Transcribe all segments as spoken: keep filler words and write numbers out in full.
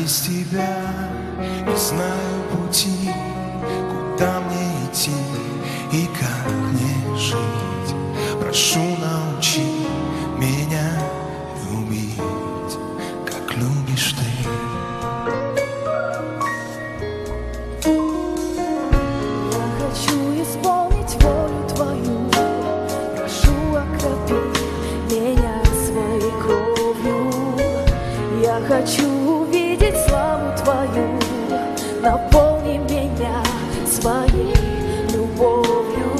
без тебя не знаю пути, куда мне идти и как мне жить. Прошу, научи меня любить, как любишь ты. Я хочу исполнить волю твою, прошу, окропи меня своей кровью. Я хочу увидеть славу твою, наполни меня своей любовью.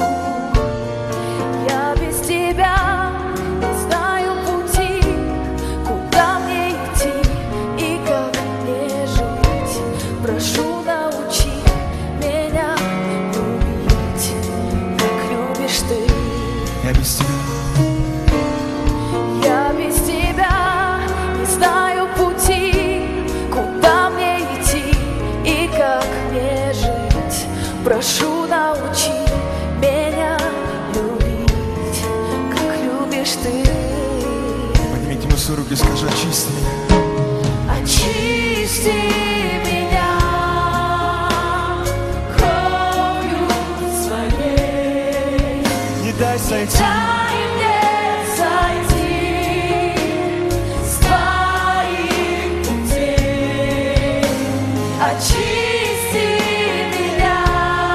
Я без тебя не знаю пути, куда мне идти и как мне жить. Прошу, научи меня любить, как любишь ты. Я без тебя. Я без тебя не знаю пути, куда мне идти и как мне жить. Прошу, научи меня любить, как любишь ты. Поднимите ему свои руки и скажи: очисти меня. Очисти меня кровью своей. Не дай сойти. Дай мне сойти с твоих путей. Очисти меня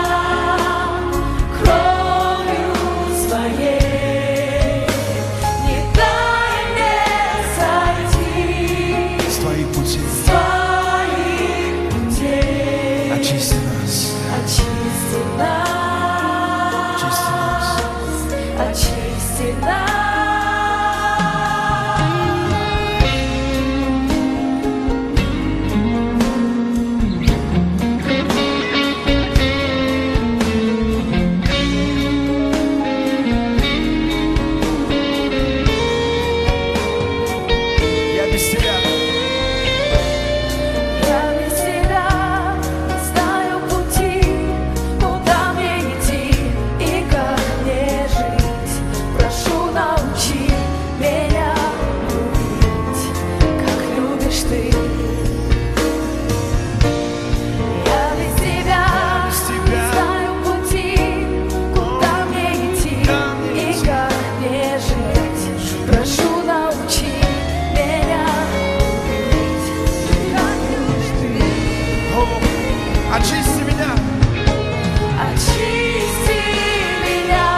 кровью своей. Не дай мне сойти С твоих путей. с твоих путей. Очисти нас. Очисти нас. Очисти нас. Очисти нас. Я без тебя. Я без тебя не знаю пути, куда мне идти и как мне жить. Прошу, научи меня любить, как любишь ты. Я без тебя не знаю пути, куда мне идти и как мне жить. Прошу, научи меня любить, как любишь ты. О, очисти меня. Очисти меня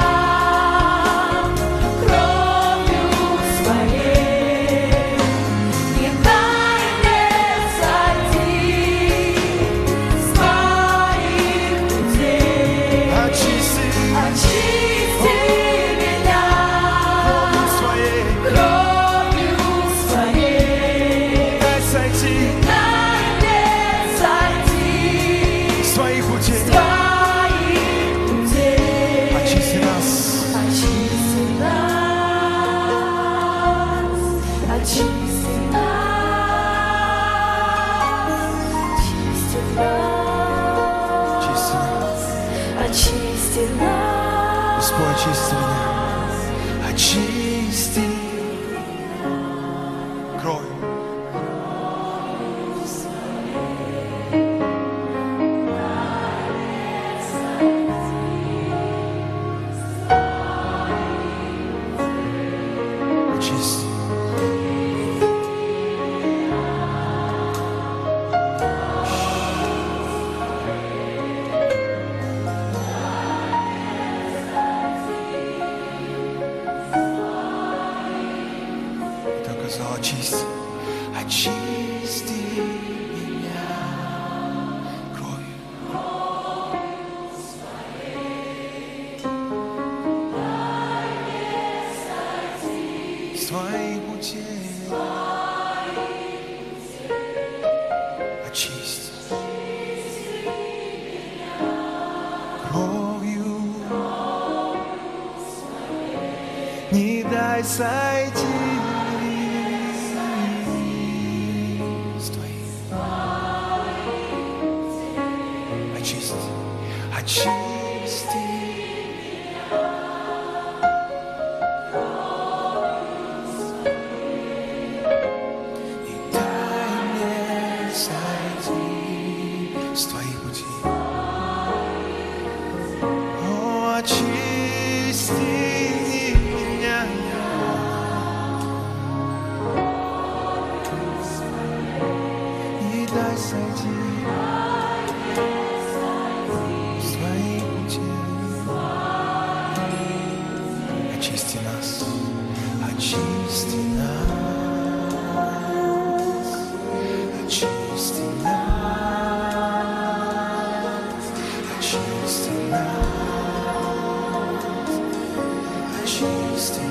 кровью своей. Не дай мне сойти с твоих путей. Очисти Очисти меня своей. кровью своей. Дай сойти. Дай мне сойти С твоих путей. с твоих путей. Очисти нас. Очисти нас. Очисти нас. Очисти нас. Очисти нас. Господь, очисти меня. Очисти кровью. Очисти. И так сказал: очисти. Очисти меня кровью. С твоих путей. Очисти. Кровью. Не дай сойти с твоих. Очисти. Очисти. И дай мне сойти очисти нас, очисти нас, очисти нас, очисти нас.